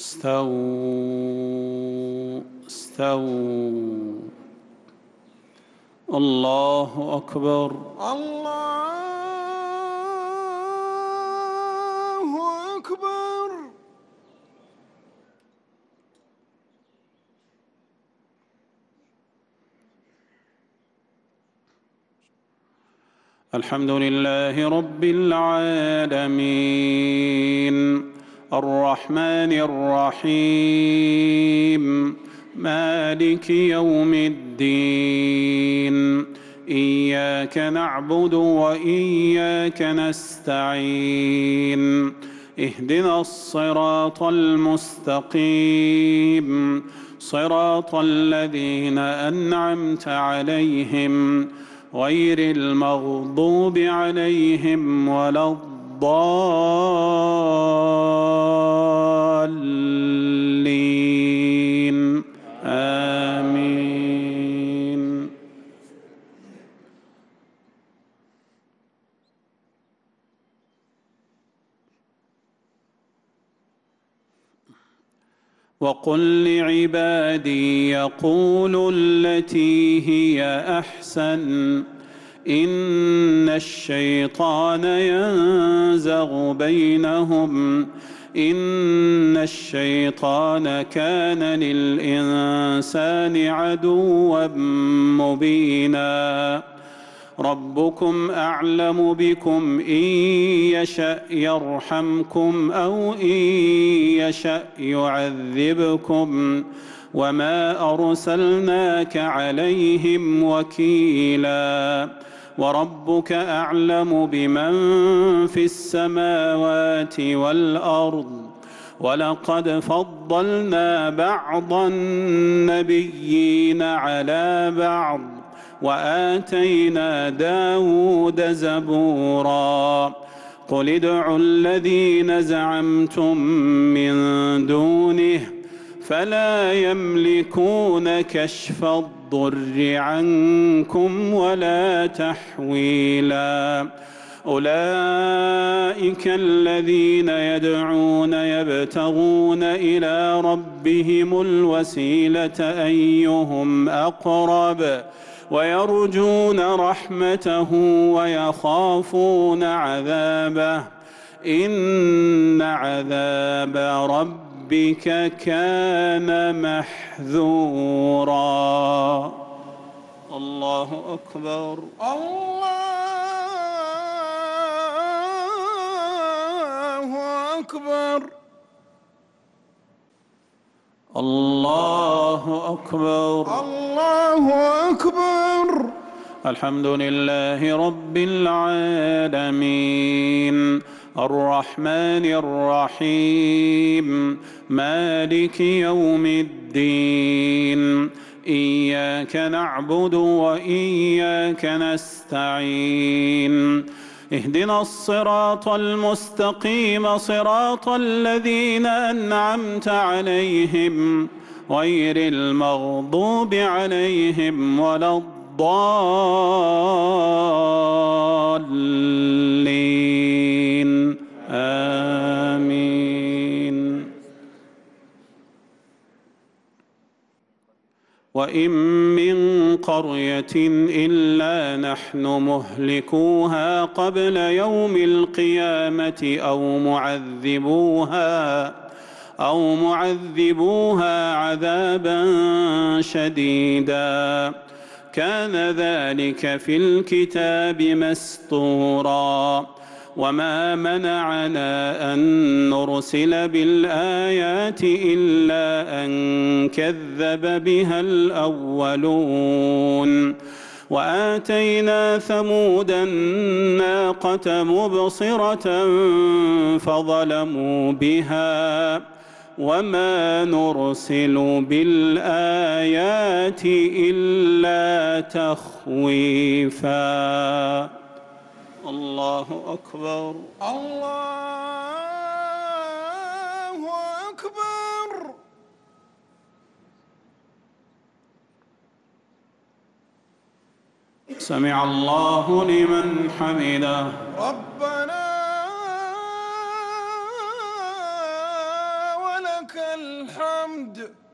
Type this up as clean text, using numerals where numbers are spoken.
استووا استووا. الله أكبر. الله أكبر. الحمد لله رب العالمين الرحمن الرحيم مالك يوم الدين إياك نعبد وإياك نستعين اهدنا الصراط المستقيم صراط الذين أنعمت عليهم غير المغضوب عليهم ولا الضالين آمين. وقل لعبادي يقولوا التي هي أحسن إن الشيطان ينزغ بينهم إن الشيطان كان للإنسان عدوا مبينا. ربكم أعلم بكم إن يشأ يرحمكم أو إن يشأ يعذبكم وما أرسلناك عليهم وكيلا. وربك أعلم بمن في السماوات والأرض ولقد فضلنا بعض النبيين على بعض وآتينا داود زبورا. قل ادعوا الذين زعمتم من دونه فلا يملكون كشف الضر عنكم ولا تحويلا. أولئك الذين يدعون يبتغون إلى ربهم الوسيلة أيهم أقرب ويرجون رحمته ويخافون عذابه إن عذاب ربك كان محذورا. الله أكبر. الله أكبر. الله أكبر. الله أكبر. الحمد لله رب العالمين الرحمن الرحيم مالك يوم الدين إياك نعبد وإياك نستعين اهدنا الصراط المستقيم صراط الذين أنعمت عليهم غير المغضوب عليهم ولا الضالين آمين. وإن من قرية إلا نحن مهلكوها قبل يوم القيامة أو معذبوها عذابا شديدا كان ذلك في الكتاب مسطورا. وما منعنا أن نرسل بالآيات إلا أن كذب بها الأولون. وآتينا ثمود الناقة مبصرة فظلموا بها وما نرسل بالآيات إلا تخويفا. الله أكبر. الله أكبر. سمع الله لمن حمده. ربنا ولك لك الحمد